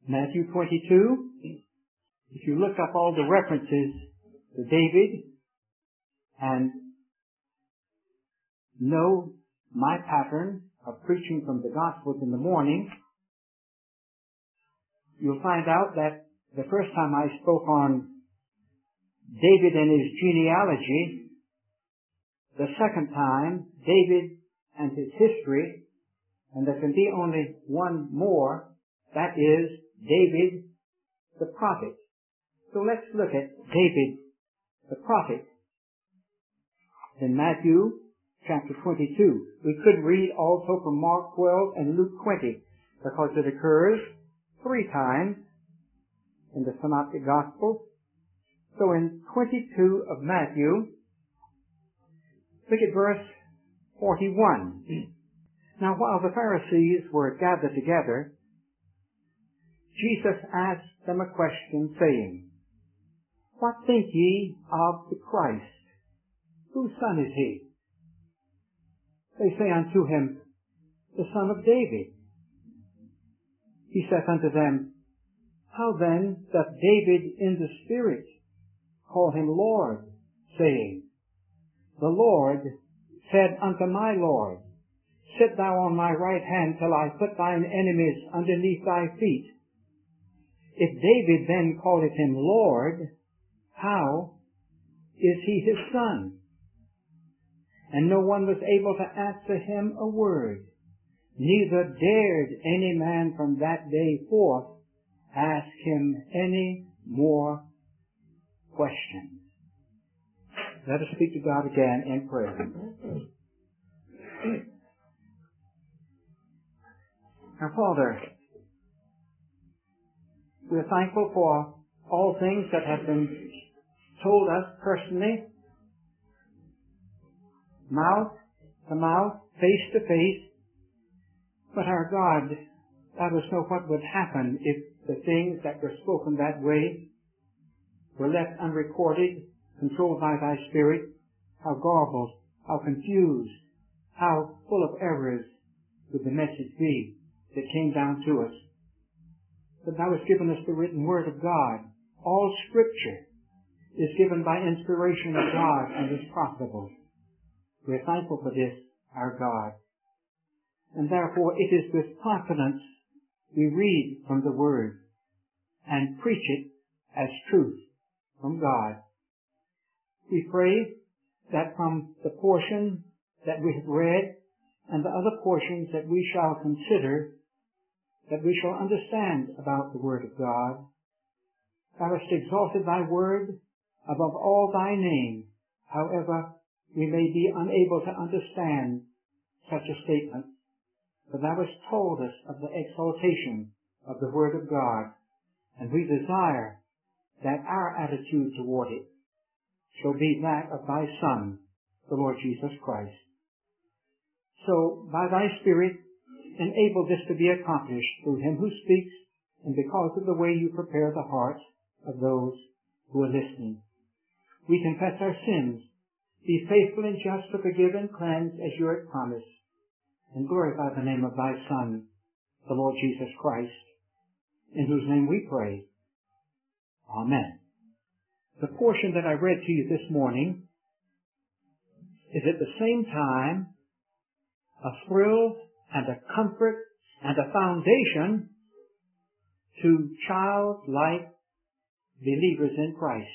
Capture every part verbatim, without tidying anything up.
Matthew twenty-two, if you look up all the references to David and know my pattern of preaching from the Gospels in the morning, you'll find out that the first time I spoke on David and his genealogy, the second time, David and his history, and there can be only one more, that is David the prophet. So let's look at David the prophet in Matthew chapter twenty-two. We could read also from Mark twelve and Luke twenty, because it occurs three times in the Synoptic Gospels. So in twenty-two of Matthew, look at verse forty-one. Now while the Pharisees were gathered together, Jesus asked them a question, saying, What think ye of the Christ? Whose son is he? They say unto him, The son of David. He saith unto them, How then doth David in the Spirit call him Lord, saying, The Lord said unto my Lord, Sit thou on my right hand till I put thine enemies underneath thy feet. If David then calleth him Lord, how is he his son? And no one was able to answer him a word, neither dared any man from that day forth ask him any more questions. Let us speak to God again in prayer. Our Father, we are thankful for all things that have been told us personally, mouth to mouth, face to face. But our God, let us know what would happen if the things that were spoken that way were left unrecorded, controlled by thy Spirit. How garbled, how confused, how full of errors would the message be that came down to us. But thou hast given us the written word of God. All Scripture is given by inspiration of God and is profitable. We are thankful for this, our God. And therefore it is with confidence we read from the Word and preach it as truth from God. We pray that from the portion that we have read and the other portions that we shall consider, that we shall understand about the Word of God. Thou hast exalted thy Word above all thy name. However, we may be unable to understand such a statement, but thou hast told us of the exaltation of the Word of God, and we desire that our attitude toward it shall be that of thy Son, the Lord Jesus Christ. So, by thy Spirit, enable this to be accomplished through him who speaks, and because of the way you prepare the hearts of those who are listening. We confess our sins. Be faithful and just to forgive and cleanse as you have promised, and glorify the name of thy Son, the Lord Jesus Christ, in whose name we pray. Amen. The portion that I read to you this morning is at the same time a thrill and a comfort and a foundation to childlike believers in Christ.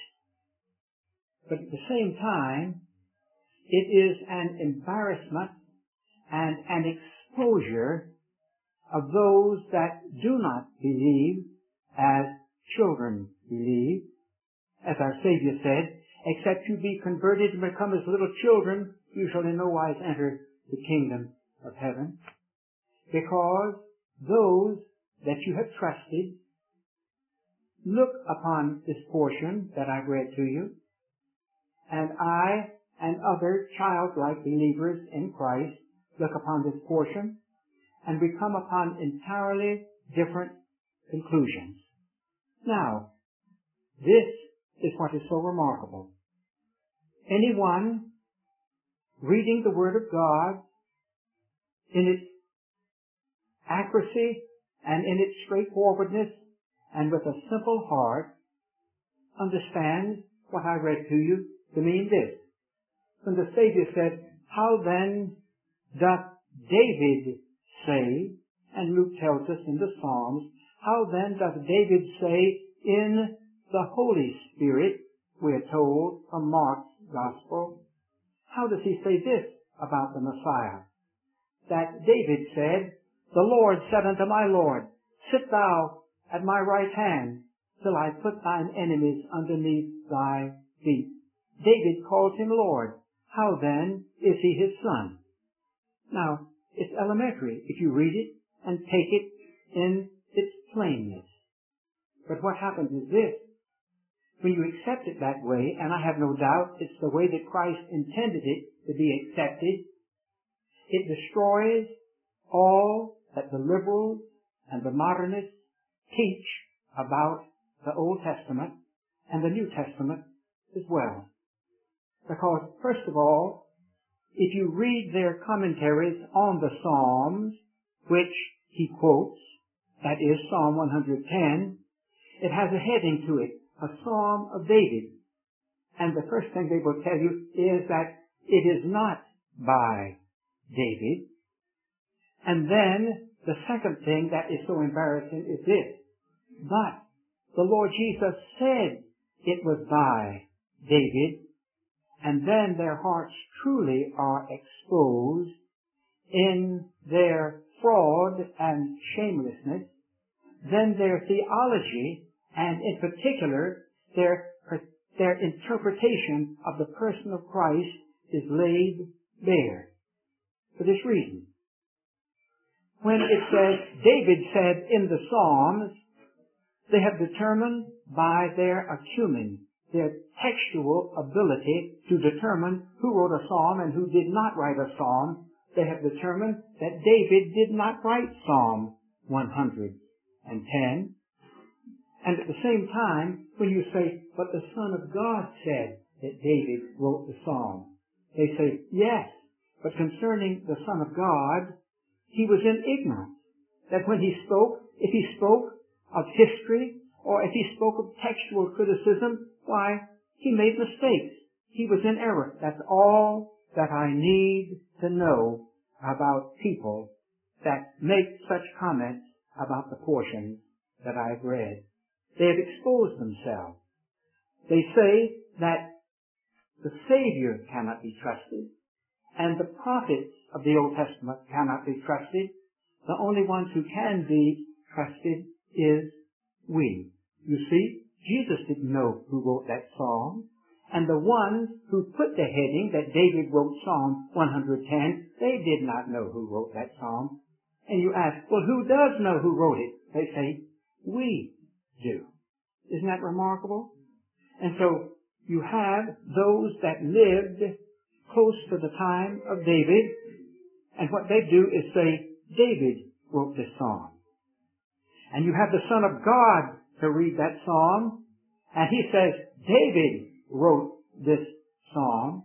But at the same time, it is an embarrassment and an exposure of those that do not believe as children believe. As our Savior said, except you be converted and become as little children, you shall in no wise enter the kingdom of heaven. Because those that you have trusted look upon this portion that I've read to you, and I and other childlike believers in Christ look upon this portion, and we come upon entirely different conclusions. Now, this is what is so remarkable. Anyone reading the Word of God in its accuracy and in its straightforwardness and with a simple heart understand what I read to you to mean this. When the Savior said, how then doth David say, and Luke tells us in the Psalms, how then doth David say in the Holy Spirit, we are told from Mark's Gospel, how does he say this about the Messiah? That David said, the Lord said unto my Lord, sit thou at my right hand, till I put thine enemies underneath thy feet. David called him Lord. How then is he his son? Now, it's elementary if you read it and take it in its plainness. But what happens is this. When you accept it that way, and I have no doubt it's the way that Christ intended it to be accepted, it destroys all that the liberals and the modernists teach about the Old Testament and the New Testament as well. Because, first of all, if you read their commentaries on the Psalms, which he quotes, that is Psalm one hundred ten, it has a heading to it, a Psalm of David. And the first thing they will tell you is that it is not by David. And then the second thing that is so embarrassing is this. But the Lord Jesus said it was by David, and then their hearts truly are exposed in their fraud and shamelessness. Then their theology, and in particular their, their interpretation of the person of Christ, is laid bare. For this reason. When it says, David said in the Psalms, they have determined by their acumen, their textual ability to determine who wrote a psalm and who did not write a psalm. They have determined that David did not write Psalm one hundred ten. And at the same time, when you say, but the Son of God said that David wrote the psalm, they say, yes, but concerning the Son of God, he was in ignorance. That when he spoke, if he spoke of history, or if he spoke of textual criticism, why, he made mistakes. He was in error. That's all that I need to know about people that make such comments about the portions that I've read. They have exposed themselves. They say that the Savior cannot be trusted, and the prophets of the Old Testament cannot be trusted. The only ones who can be trusted is we. You see, Jesus didn't know who wrote that psalm, and the ones who put the heading that David wrote Psalm one hundred ten, they did not know who wrote that psalm. And you ask, well, who does know who wrote it? They say, we do. Isn't that remarkable? And so you have those that lived close to the time of David, and what they do is say, David wrote this psalm. And you have the Son of God to read that psalm, and he says, David wrote this psalm,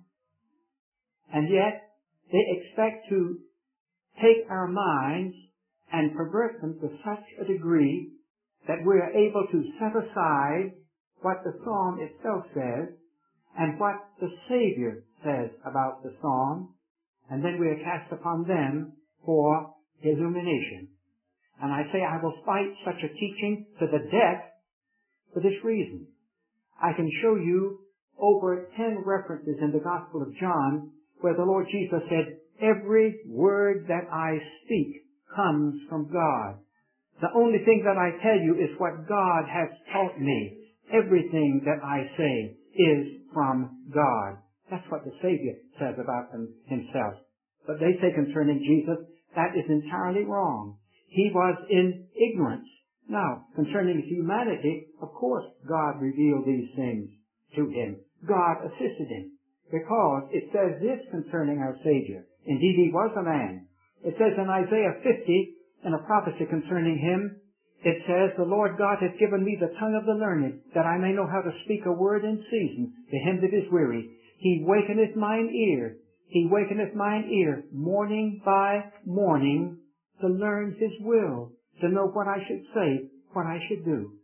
and yet they expect to take our minds and pervert them to such a degree that we are able to set aside what the psalm itself says and what the Savior says about the psalm, and then we are cast upon them for illumination. And I say I will fight such a teaching to the death for this reason. I can show you over ten references in the Gospel of John where the Lord Jesus said, every word that I speak comes from God. The only thing that I tell you is what God has taught me. Everything that I say is from God. That's what the Savior says about him, himself. But they say concerning Jesus, that is entirely wrong. He was in ignorance. Now, concerning humanity, of course God revealed these things to him. God assisted him. Because it says this concerning our Savior. Indeed, he was a man. It says in Isaiah fifty, in a prophecy concerning him, it says, the Lord God hath given me the tongue of the learned, that I may know how to speak a word in season to him that is weary. He wakeneth mine ear. He wakeneth mine ear morning by morning to learn his will, to know what I should say, what I should do.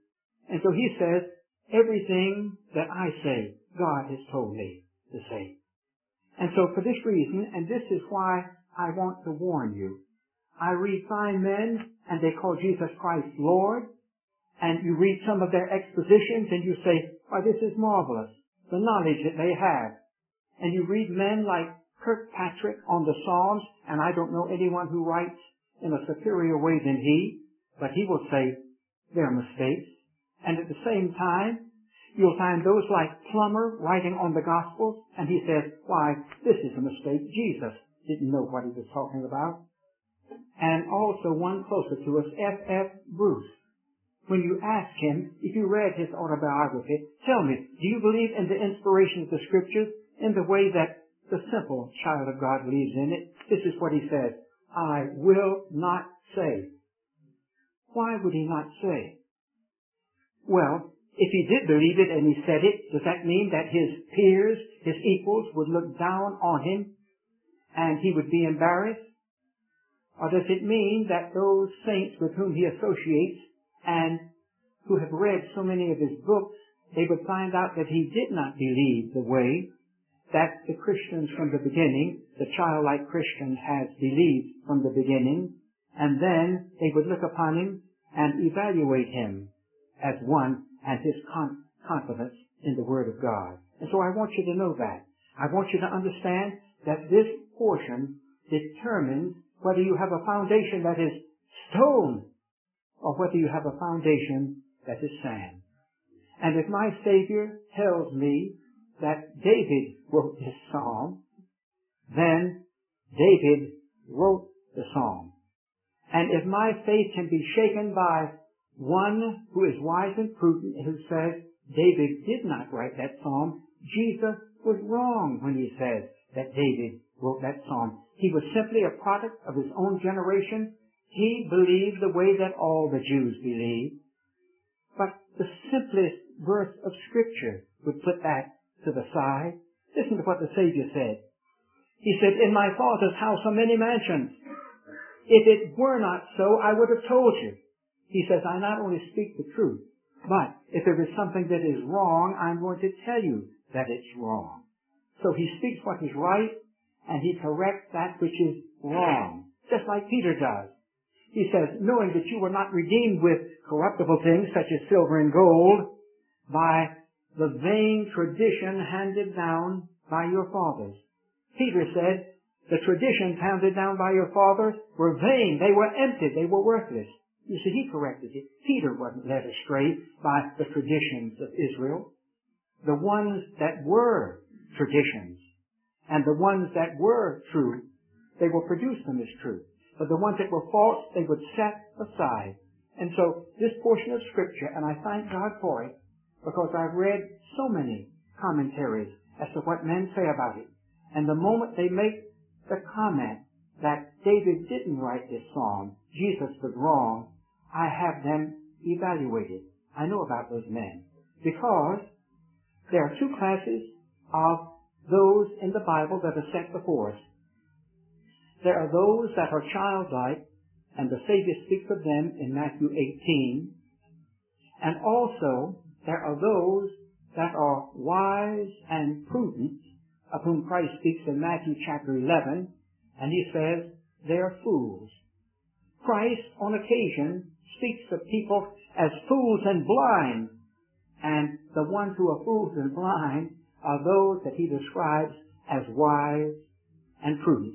And so he says, everything that I say, God has told me to say. And so for this reason, and this is why I want to warn you, I read fine men and they call Jesus Christ Lord, and you read some of their expositions and you say, why, this is marvelous, the knowledge that they have. And you read men like Kirkpatrick on the Psalms, and I don't know anyone who writes in a superior way than he, but he will say there are mistakes. And at the same time, you'll find those like Plummer writing on the Gospels, and he says, why, this is a mistake. Jesus didn't know what he was talking about. And also one closer to us, F F Bruce. When you ask him, if you read his autobiography, tell me, do you believe in the inspiration of the Scriptures in the way that the simple child of God believes in it? This is what he says, I will not say. Why would he not say? Well, if he did believe it and he said it, does that mean that his peers, his equals, would look down on him and he would be embarrassed? Or does it mean that those saints with whom he associates and who have read so many of his books, they would find out that he did not believe the way that the Christians from the beginning, the childlike Christian has believed from the beginning, and then they would look upon him and evaluate him as one and his con- confidence in the Word of God. And so I want you to know that. I want you to understand that this portion determines whether you have a foundation that is stone or whether you have a foundation that is sand. And if my Savior tells me that David wrote this psalm, then David wrote the psalm. And if my faith can be shaken by one who is wise and prudent, who says David did not write that psalm, Jesus was wrong when he says that David wrote that psalm. He was simply a product of his own generation. He believed the way that all the Jews believed. But the simplest verse of Scripture would put that to the side. Listen to what the Savior said. He said, in my Father's house are many mansions. If it were not so, I would have told you. He says, I not only speak the truth, but if there is something that is wrong, I'm going to tell you that it's wrong. So he speaks what is right, and he corrects that which is wrong, just like Peter does. He says, knowing that you were not redeemed with corruptible things such as silver and gold by the vain tradition handed down by your fathers. Peter said, the traditions handed down by your fathers were vain. They were empty. They were worthless. You see, he corrected it. Peter wasn't led astray by the traditions of Israel. The ones that were traditions and the ones that were true, they will produce them as true. But the ones that were false, they would set aside. And so this portion of Scripture, and I thank God for it, because I've read so many commentaries as to what men say about it. And the moment they make the comment that David didn't write this psalm, Jesus was wrong, I have them evaluated. I know about those men. Because there are two classes of those in the Bible that are set before us. There are those that are childlike, and the Savior speaks of them in Matthew eighteen. And also, there are those that are wise and prudent, of whom Christ speaks in Matthew chapter eleven, and he says, they are fools. Christ, on occasion, speaks of people as fools and blind, and the ones who are fools and blind are those that he describes as wise and prudent.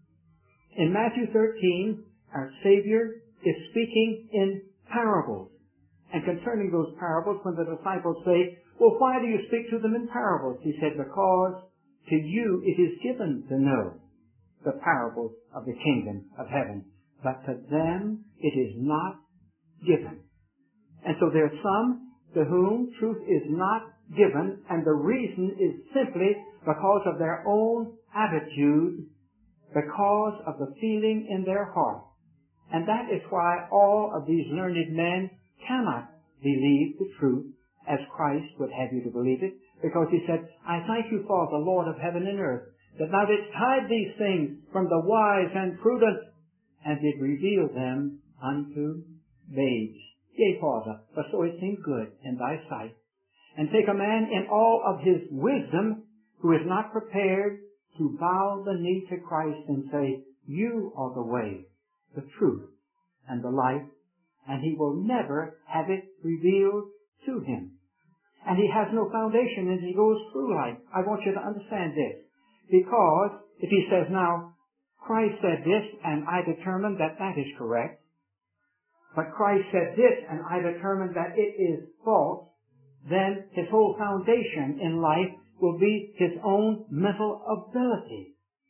In Matthew thirteen, our Savior is speaking in parables. And concerning those parables, when the disciples say, well, why do you speak to them in parables? He said, because to you it is given to know the parables of the kingdom of heaven, but to them it is not given. And so there are some to whom truth is not given, and the reason is simply because of their own attitude, because of the feeling in their heart. And that is why all of these learned men cannot believe the truth as Christ would have you to believe it, because he said, I thank you, Father, Lord of heaven and earth, that thou didst hide these things from the wise and prudent, and did reveal them unto babes. Yea, Father, for so it seemed good in thy sight. And take a man in all of his wisdom who is not prepared to bow the knee to Christ and say, you are the way, the truth, and the life, and he will never have it revealed to him. And he has no foundation as he goes through life. I want you to understand this. Because if he says, now, Christ said this, and I determine that that is correct, but Christ said this, and I determine that it is false, then his whole foundation in life will be his own mental ability.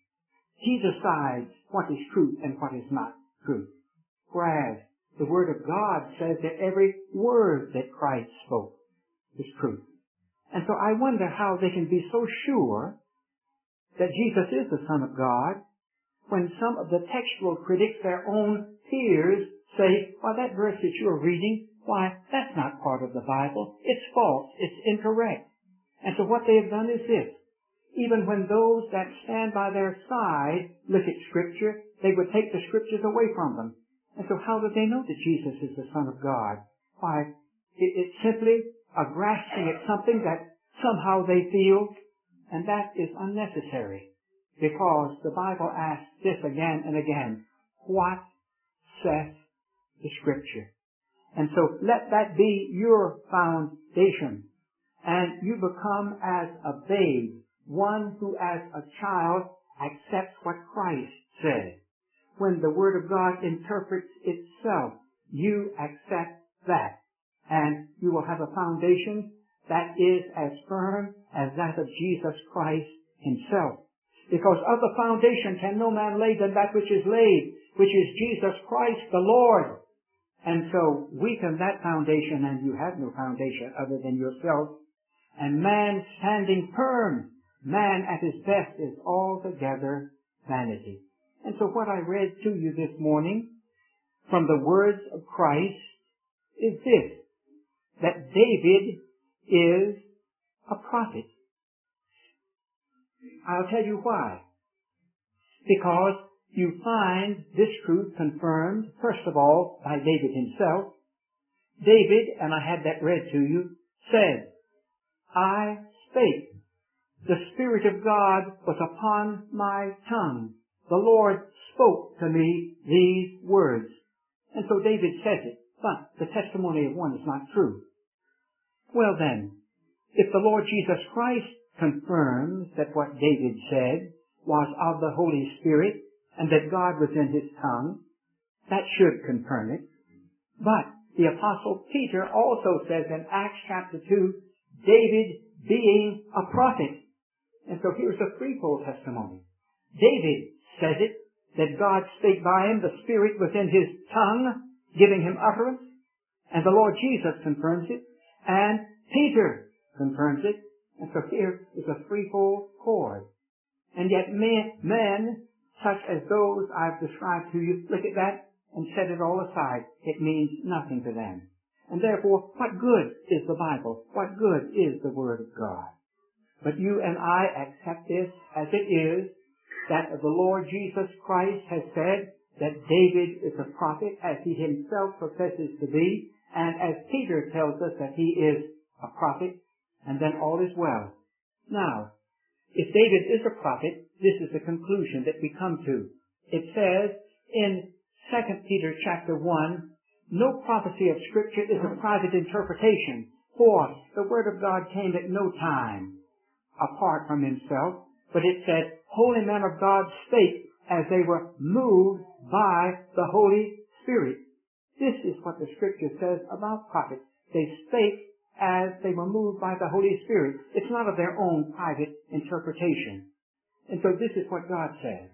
He decides what is truth and what is not truth. Whereas the Word of God says that every word that Christ spoke is truth. And so I wonder how they can be so sure that Jesus is the Son of God when some of the textual critics, their own peers, say, well, that verse that you're reading, why, that's not part of the Bible. It's false. It's incorrect. And so what they have done is this. Even when those that stand by their side look at Scripture, they would take the Scriptures away from them. And so how do they know that Jesus is the Son of God? Why, it, it's simply a grasping at something that somehow they feel, and that is unnecessary. Because the Bible asks this again and again, what saith the Scripture? And so let that be your foundation. And you become as a babe, one who as a child accepts what Christ said. When the Word of God interprets itself, you accept that. And you will have a foundation that is as firm as that of Jesus Christ himself. Because of the foundation can no man lay than that which is laid, which is Jesus Christ the Lord. And so weaken that foundation, and you have no foundation other than yourself. And man standing firm, man at his best is altogether vanity. And so what I read to you this morning from the words of Christ is this, that David is a prophet. I'll tell you why. Because you find this truth confirmed, first of all, by David himself. David, and I had that read to you, said, I spake. The Spirit of God was upon my tongue. The Lord spoke to me these words. And so David says it, but the testimony of one is not true. Well then, if the Lord Jesus Christ confirms that what David said was of the Holy Spirit and that God was in his tongue, that should confirm it. But the Apostle Peter also says in Acts chapter two, David being a prophet. And so here's a threefold testimony. David says it, that God spake by him, the Spirit was in his tongue, giving him utterance, and the Lord Jesus confirms it, and Peter confirms it. And so here is a threefold cord. And yet men, men, such as those I've described to you, look at that and set it all aside. It means nothing to them. And therefore, what good is the Bible? What good is the Word of God? But you and I accept this as it is, that the Lord Jesus Christ has said that David is a prophet, as he himself professes to be, and as Peter tells us that he is a prophet, and then all is well. Now, if David is a prophet, this is the conclusion that we come to. It says in Second Peter chapter one, no prophecy of Scripture is a private interpretation, for the Word of God came at no time apart from himself, but it said, holy men of God spake as they were moved by the Holy Spirit. This is what the Scripture says about prophets. They spake as they were moved by the Holy Spirit. It's not of their own private interpretation. And so this is what God says.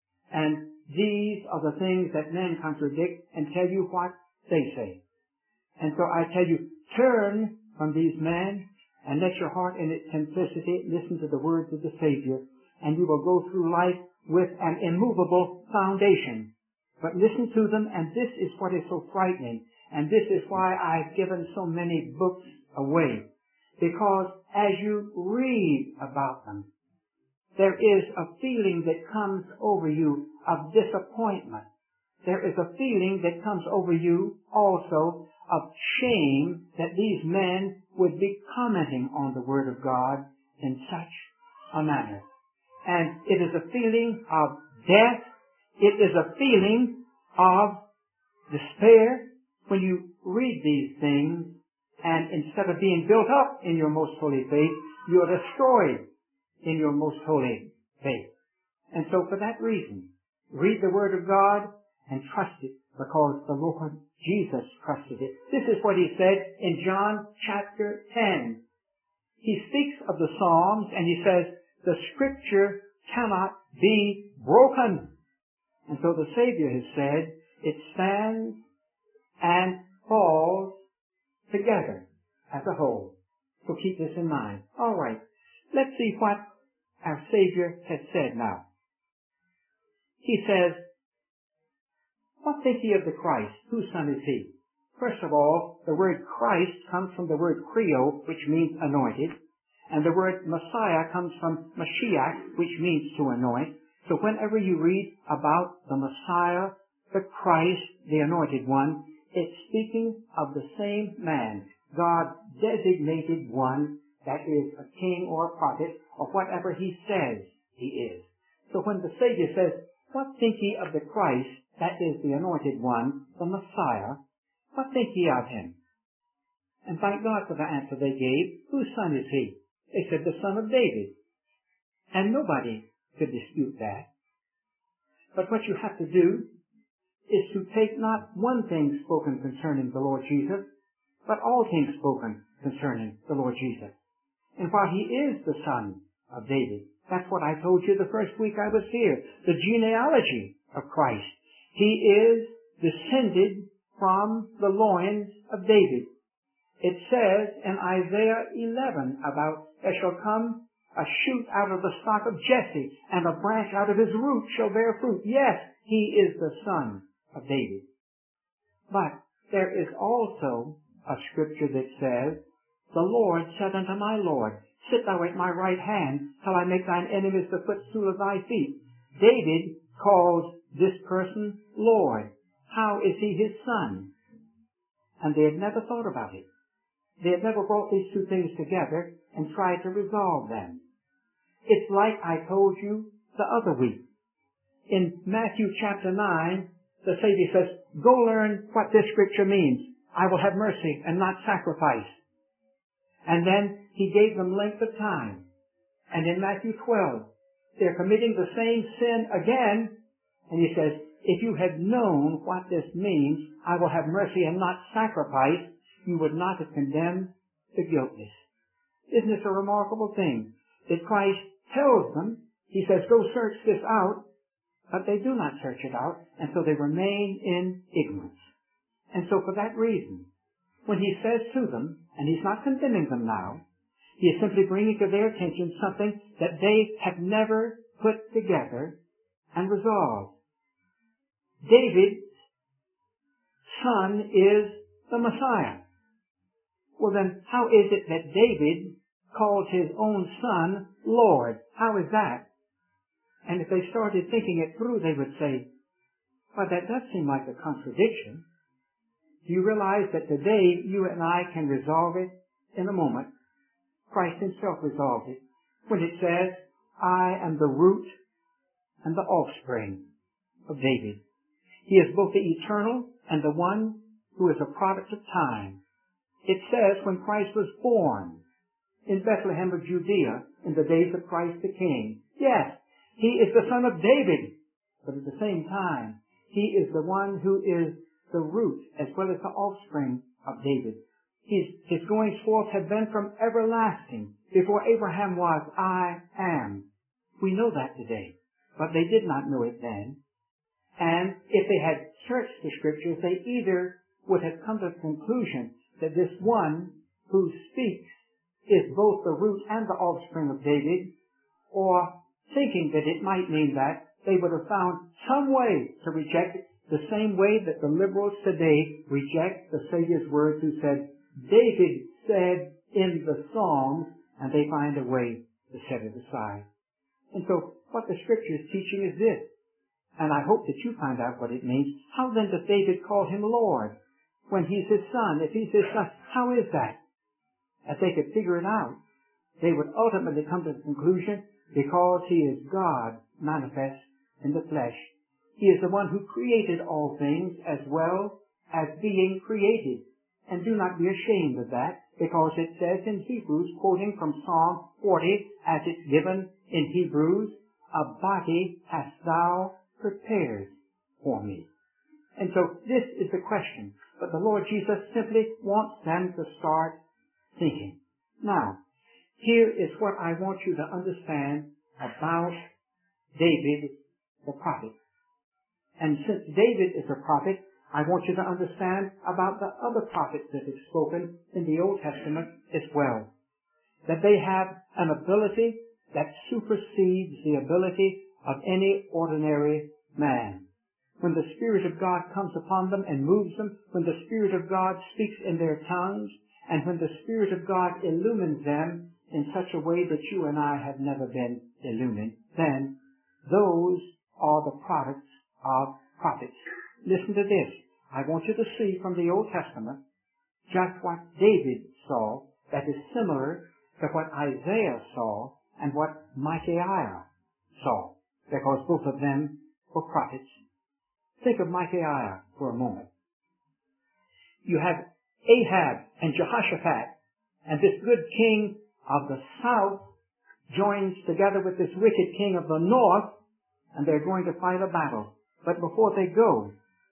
And these are the things that men contradict and tell you what they say. And so I tell you, turn from these men and let your heart in its simplicity listen to the words of the Savior, and you will go through life with an immovable foundation. But listen to them, and this is what is so frightening, and this is why I've given so many books away. Because as you read about them, there is a feeling that comes over you of disappointment. There is a feeling that comes over you also of shame that these men would be commenting on the Word of God in such a manner. And it is a feeling of death. It is a feeling of despair when you read these things, and instead of being built up in your most holy faith, you are destroyed in your most holy faith. And so for that reason, read the Word of God and trust it, because the Lord Jesus trusted it. This is what he said in John chapter ten. He speaks of the Psalms and he says, the Scripture cannot be broken. And so the Savior has said, it stands and falls together as a whole. So keep this in mind. All right. Let's see what our Savior has said now. He says, what think ye of the Christ? Whose son is he? First of all, the word Christ comes from the word Chrio, which means anointed. And the word Messiah comes from Mashiach, which means to anoint. So whenever you read about the Messiah, the Christ, the anointed one, it's speaking of the same man. God designated one that is a king or a prophet, or whatever he says he is. So when the Savior says, what think ye of the Christ, that is the anointed one, the Messiah, what think ye of him? And thank God for the answer they gave. Whose son is he? They said the son of David. And nobody could dispute that. But what you have to do is to take not one thing spoken concerning the Lord Jesus, but all things spoken concerning the Lord Jesus. And while he is the son of David, that's what I told you the first week I was here, the genealogy of Christ. He is descended from the loins of David. It says in Isaiah eleven about, there shall come a shoot out of the stock of Jesse, and a branch out of his root shall bear fruit. Yes, he is the son of David. But there is also a scripture that says, the Lord said unto my Lord, sit thou at my right hand, till I make thine enemies the footstool of thy feet. David calls this person Lord. How is he his son? And they had never thought about it. They had never brought these two things together and tried to resolve them. It's like I told you the other week. In Matthew chapter nine, the Savior says, go learn what this scripture means. I will have mercy and not sacrifice. And then he gave them length of time. And in Matthew twelve, they're committing the same sin again. And he says, if you had known what this means, I will have mercy and not sacrifice, you would not have condemned the guiltless. Isn't this a remarkable thing? That Christ tells them, he says, go search this out, but they do not search it out, and so they remain in ignorance. And so for that reason, when he says to them, and he's not condemning them now, he is simply bringing to their attention something that they have never put together and resolved. David's son is the Messiah. Well then, how is it that David calls his own son Lord? How is that? And if they started thinking it through, they would say, well, that does seem like a contradiction. Do you realize that today you and I can resolve it in a moment? Christ himself resolved it when it says, I am the root and the offspring of David. He is both the eternal and the one who is a product of time. It says when Christ was born in Bethlehem of Judea in the days of Christ the King. Yes, he is the son of David, but at the same time, he is the one who is the root as well as the offspring of David. His, his goings forth have been from everlasting. Before Abraham was, I am. We know that today, but they did not know it then. And if they had searched the scriptures, they either would have come to the conclusion that this one who speaks is both the root and the offspring of David, or thinking that it might mean that, they would have found some way to reject it, the same way that the liberals today reject the Savior's words who said, David said in the Psalms, and they find a way to set it aside. And so what the Scripture is teaching is this, and I hope that you find out what it means. How then does David call him Lord? when he's his son? If he's his son, how is that? If they could figure it out, they would ultimately come to the conclusion, because he is God manifest in the flesh. He is the one who created all things as well as being created. And do not be ashamed of that, because it says in Hebrews, quoting from Psalm forty, as it's given in Hebrews, a body hast thou prepared for me. And so this is the question. But the Lord Jesus simply wants them to start thinking. Now, here is what I want you to understand about David the prophet. And since David is a prophet, I want you to understand about the other prophets that have spoken in the Old Testament as well. That they have an ability that supersedes the ability of any ordinary man. When the Spirit of God comes upon them and moves them, when the Spirit of God speaks in their tongues, and when the Spirit of God illumines them in such a way that you and I have never been illumined, then those are the products of prophets. Listen to this. I want you to see from the Old Testament just what David saw that is similar to what Isaiah saw and what Micaiah saw, because both of them were prophets. Think of Micaiah for a moment. You have Ahab and Jehoshaphat, and this good king of the south joins together with this wicked king of the north, and they're going to fight a battle. But before they go,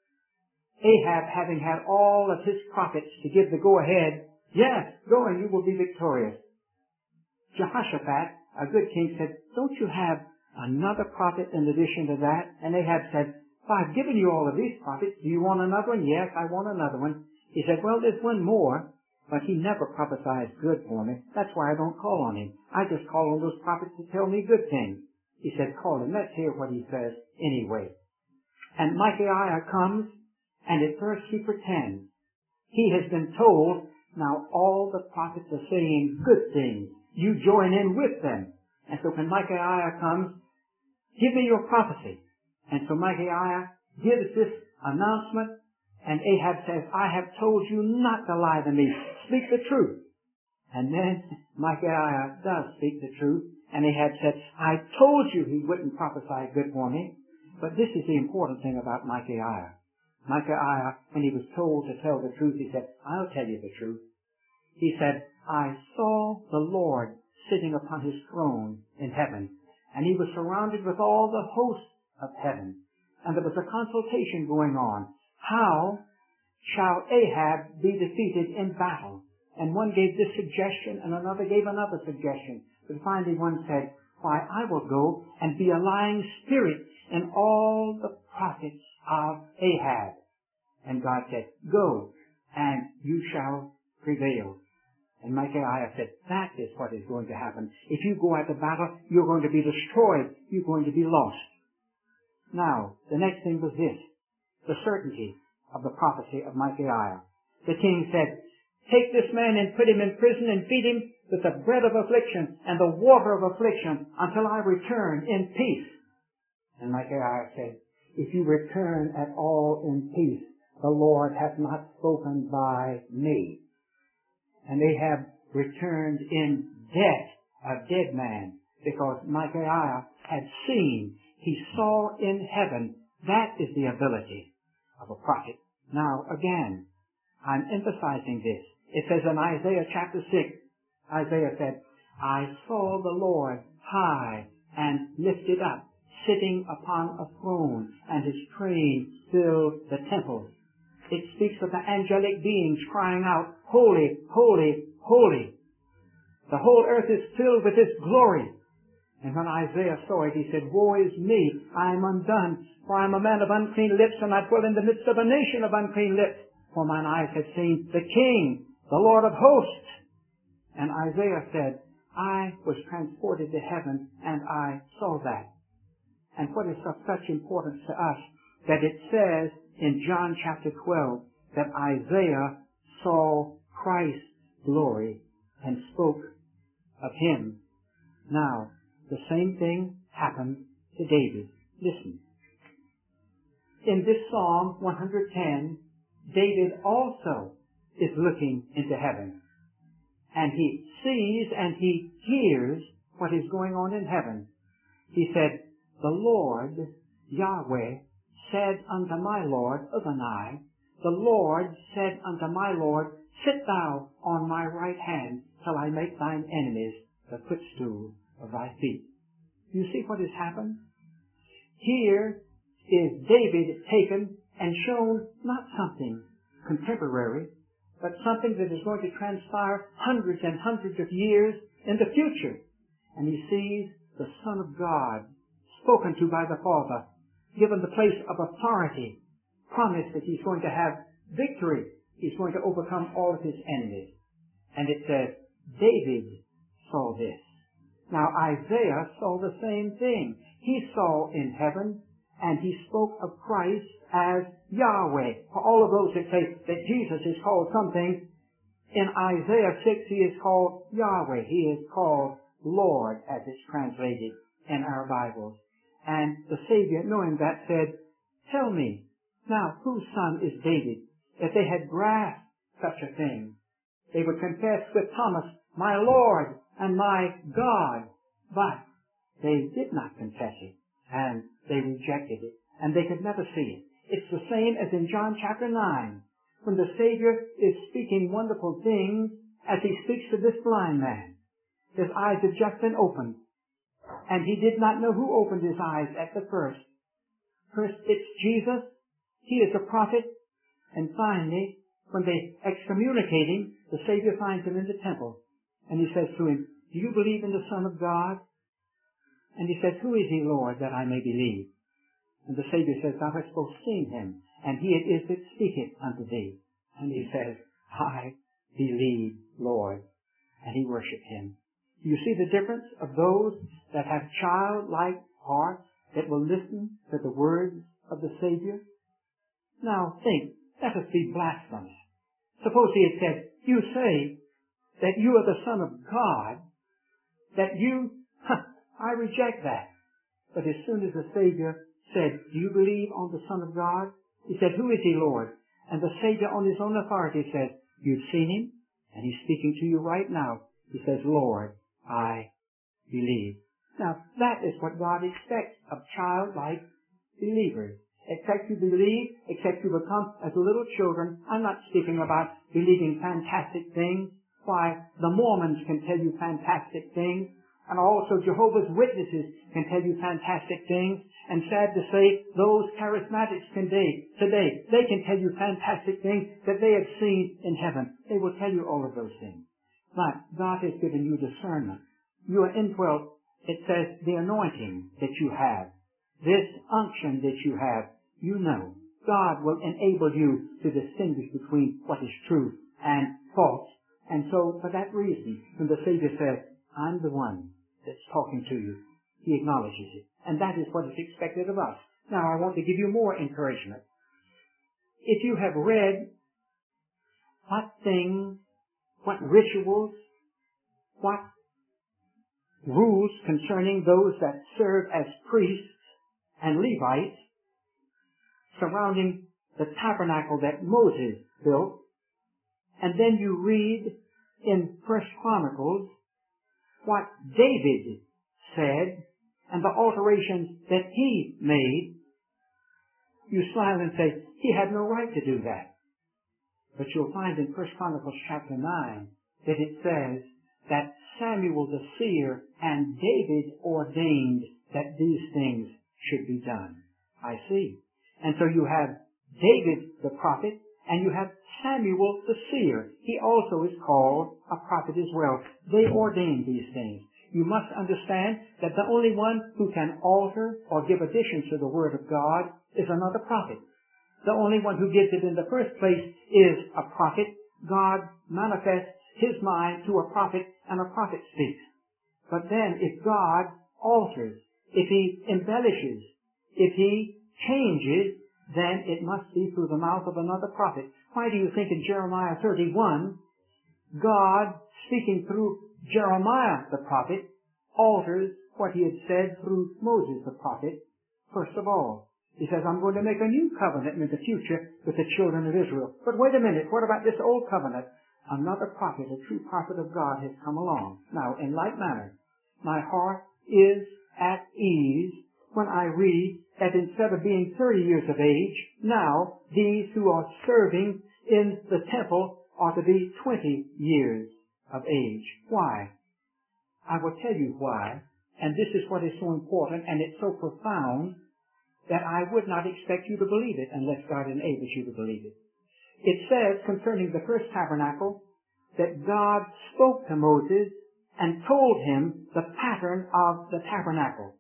Ahab, having had all of his prophets to give the go-ahead, yes, go and you will be victorious. Jehoshaphat, a good king, said, don't you have another prophet in addition to that? And Ahab said, well, I've given you all of these prophets. Do you want another one? Yes, I want another one. He said, well, there's one more, but he never prophesies good for me. That's why I don't call on him. I just call on those prophets to tell me good things. He said, call him. Let's hear what he says anyway. And Micaiah comes, and at first he pretends. He has been told, now all the prophets are saying good things. You join in with them. And so when Micaiah comes, give me your prophecy. And so Micaiah gives this announcement, and Ahab says, I have told you not to lie to me. Speak the truth. And then Micaiah does speak the truth, and Ahab said, I told you he wouldn't prophesy good for me. But this is the important thing about Micaiah. Micaiah, when he was told to tell the truth, he said, I'll tell you the truth. He said, I saw the Lord sitting upon his throne in heaven, and he was surrounded with all the hosts of heaven. And there was a consultation going on. How shall Ahab be defeated in battle? And one gave this suggestion, and another gave another suggestion. But finally one said, why, I will go and be a lying spirit in all the prophets of Ahab. And God said, go, and you shall prevail. And Micaiah said, that is what is going to happen. If you go at the battle, you're going to be destroyed. You're going to be lost. Now, the next thing was this, the certainty of the prophecy of Micaiah. The king said, take this man and put him in prison and feed him with the bread of affliction and the water of affliction until I return in peace. And Micaiah said, if you return at all in peace, the Lord hath not spoken by me. And Ahab returned in death, a dead man, because Micaiah had seen, he saw in heaven. That is the ability of a prophet. Now, again, I'm emphasizing this. It says in Isaiah chapter six, Isaiah said, I saw the Lord high and lifted up, sitting upon a throne, and his train filled the temple. It speaks of the angelic beings crying out, holy, holy, holy. The whole earth is filled with his glory. And when Isaiah saw it, he said, woe is me, I am undone, for I am a man of unclean lips, and I dwell in the midst of a nation of unclean lips. For mine eyes have seen the King, the Lord of hosts. And Isaiah said, I was transported to heaven, and I saw that. And what is of such importance to us, that it says in John chapter twelve, that Isaiah saw Christ's glory and spoke of him. Now, the same thing happened to David. Listen. In this Psalm one hundred ten, David also is looking into heaven. And he sees and he hears what is going on in heaven. He said, the Lord, Yahweh, said unto my Lord, Adonai, the Lord said unto my Lord, sit thou on my right hand till I make thine enemies the footstool of thy feet. You see what has happened? Here is David taken and shown not something contemporary, but something that is going to transpire hundreds and hundreds of years in the future. And he sees the Son of God, spoken to by the Father, given the place of authority, promised that he's going to have victory. He's going to overcome all of his enemies. And it says, David saw this. Now Isaiah saw the same thing. He saw in heaven, and he spoke of Christ as Yahweh. For all of those that say that Jesus is called something, in Isaiah six he is called Yahweh. He is called Lord, as it's translated in our Bibles. And the Savior, knowing that, said, tell me, now, whose son is David? If they had grasped such a thing, they would confess with Thomas, my Lord and my God. But they did not confess it, and they rejected it, and they could never see it. It's the same as in John chapter nine, when the Savior is speaking wonderful things as he speaks to this blind man. His eyes had just been opened, and he did not know who opened his eyes at the first. First, it's Jesus. He is a prophet. And finally, when they excommunicate him, the Savior finds him in the temple. And he says to him, do you believe in the Son of God? And he says, who is he, Lord, that I may believe? And the Savior says, thou hast both seen him, and he it is that speaketh unto thee. And he says, I believe, Lord. And he worshiped him. You see the difference of those that have childlike hearts that will listen to the words of the Savior? Now think, that would be blasphemous. Suppose he had said, you say that you are the Son of God, that you, huh, I reject that. But as soon as the Savior said, do you believe on the Son of God? He said, who is he, Lord? And the Savior on his own authority says, you've seen him, and he's speaking to you right now. He says, Lord, I believe. Now, that is what God expects of childlike believers. Except you believe, except you become as little children. I'm not speaking about believing fantastic things. Why, the Mormons can tell you fantastic things, and also Jehovah's Witnesses can tell you fantastic things, and sad to say, those charismatics today, today, they can tell you fantastic things that they have seen in heaven. They will tell you all of those things. But God has given you discernment. You are indwelt, it says, the anointing that you have. This unction that you have, you know. God will enable you to distinguish between what is true and false. And so, for that reason, when the Savior says, I'm the one that's talking to you, he acknowledges it. And that is what is expected of us. Now, I want to give you more encouragement. If you have read what things, what rituals, what rules concerning those that serve as priests and Levites surrounding the tabernacle that Moses built, and then you read in First Chronicles what David said and the alterations that he made, you smile and say, he had no right to do that. But you'll find in First Chronicles chapter nine that it says that Samuel the seer and David ordained that these things should be done. I see. And so you have David the prophet, and you have Samuel the seer. He also is called a prophet as well. They ordained these things. You must understand that the only one who can alter or give additions to the Word of God is another prophet. The only one who gives it in the first place is a prophet. God manifests his mind to a prophet, and a prophet speaks. But then if God alters, if he embellishes, if he changes, then it must be through the mouth of another prophet. Why do you think in Jeremiah thirty-one, God, speaking through Jeremiah the prophet, alters what he had said through Moses the prophet? First of all, He says, I'm going to make a new covenant in the future with the children of Israel. But wait a minute, what about this old covenant? Another prophet, a true prophet of God, has come along. Now, in like manner, my heart is at ease when I read that instead of being thirty years of age, now these who are serving in the temple are to be twenty years of age. Why? I will tell you why, and this is what is so important, and it's so profound that I would not expect you to believe it unless God enables you to believe it. It says concerning the first tabernacle that God spoke to Moses and told him the pattern of the tabernacle.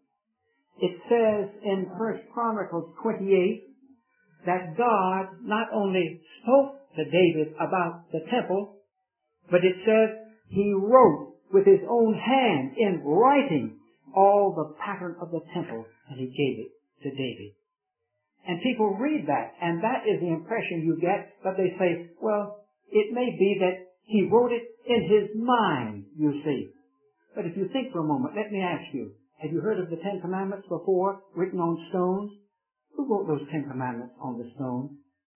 It says in First Chronicles twenty-eight that God not only spoke to David about the temple, but it says he wrote with his own hand in writing all the pattern of the temple, and he gave it to David. And people read that, and that is the impression you get, but they say, well, it may be that he wrote it in his mind, you see. But if you think for a moment, let me ask you, have you heard of the Ten Commandments before, written on stones? Who wrote those Ten Commandments on the stone?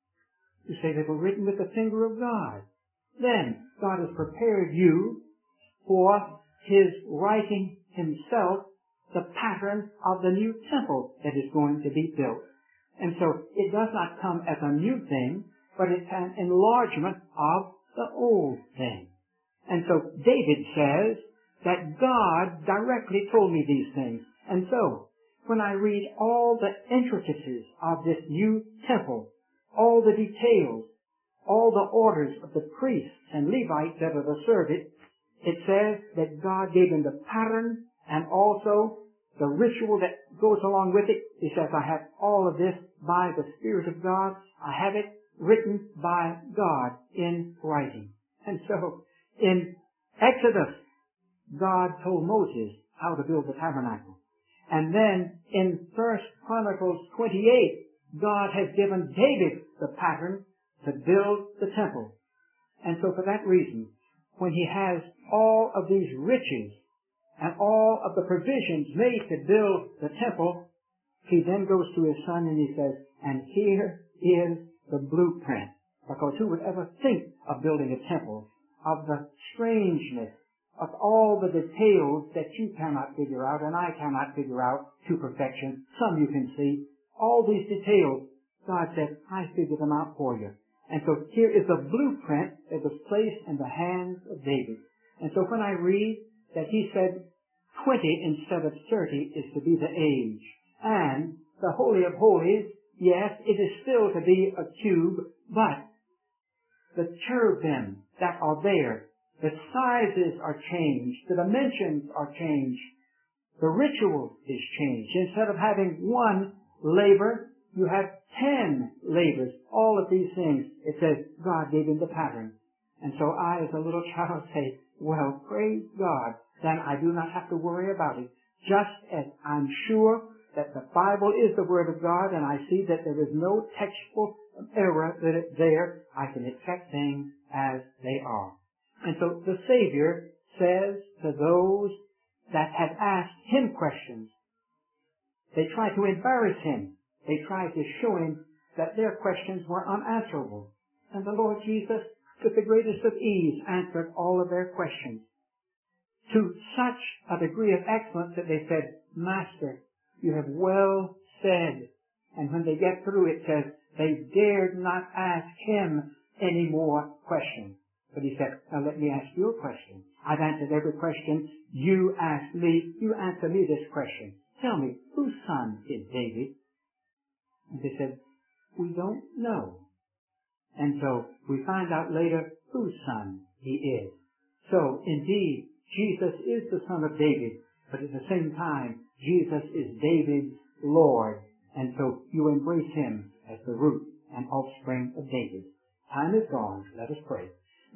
You say they were written with the finger of God. Then God has prepared you for his writing himself the pattern of the new temple that is going to be built. And so it does not come as a new thing, but it's an enlargement of the old thing. And so David says that God directly told me these things. And so when I read all the intricacies of this new temple, all the details, all the orders of the priests and Levites that are to serve it, it says that God gave him the pattern and also the ritual that goes along with it. He says, I have all of this by the Spirit of God. I have it written by God in writing. And so in Exodus, God told Moses how to build the tabernacle. And then in First Chronicles twenty-eight, God has given David the pattern to build the temple. And so for that reason, when he has all of these riches and all of the provisions made to build the temple, he then goes to his son and he says, and here is the blueprint. Because who would ever think of building a temple, of the strangeness, of all the details that you cannot figure out and I cannot figure out to perfection. Some you can see. All these details, God said, I figured them out for you. And so here is the blueprint that was placed in the hands of David. And so when I read that he said twenty instead of thirty is to be the age, and the Holy of Holies, yes, it is still to be a cube, but the cherubim that are there, the sizes are changed, the dimensions are changed, the ritual is changed. Instead of having one labor, you have ten labors. All of these things, it says, God gave him the pattern. And so I, as a little child, say, well, praise God, then I do not have to worry about it. Just as I'm sure that the Bible is the Word of God, and I see that there is no textual error that it's there, I can accept things as they are. And so the Savior says to those that had asked him questions, they tried to embarrass him. They tried to show him that their questions were unanswerable. And the Lord Jesus, with the greatest of ease, answered all of their questions to such a degree of excellence that they said, Master, you have well said. And when they get through, it says, they dared not ask him any more questions. But he said, now let me ask you a question. I've answered every question you asked me. You answer me this question. Tell me, whose son is David? And they said, we don't know. And so we find out later whose son he is. So indeed, Jesus is the son of David, but at the same time, Jesus is David's Lord. And so you embrace him as the root and offspring of David. Time is gone. Let us pray.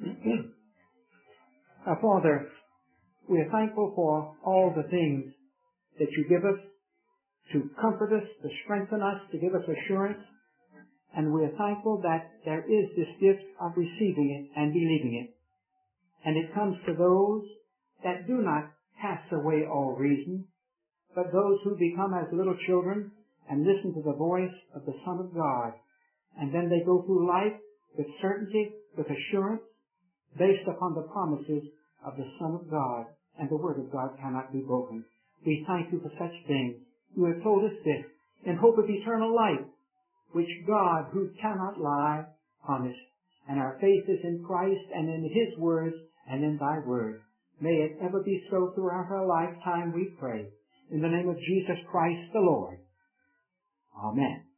Our Father, we are thankful for all the things that you give us to comfort us, to strengthen us, to give us assurance. And we are thankful that there is this gift of receiving it and believing it. And it comes to those that do not cast away all reason, but those who become as little children and listen to the voice of the Son of God. And then they go through life with certainty, with assurance, based upon the promises of the Son of God, and the Word of God cannot be broken. We thank you for such things. You have told us this, in hope of eternal life, which God, who cannot lie, promised. And our faith is in Christ and in His words and in thy word. May it ever be so throughout our lifetime, we pray. In the name of Jesus Christ the Lord. Amen.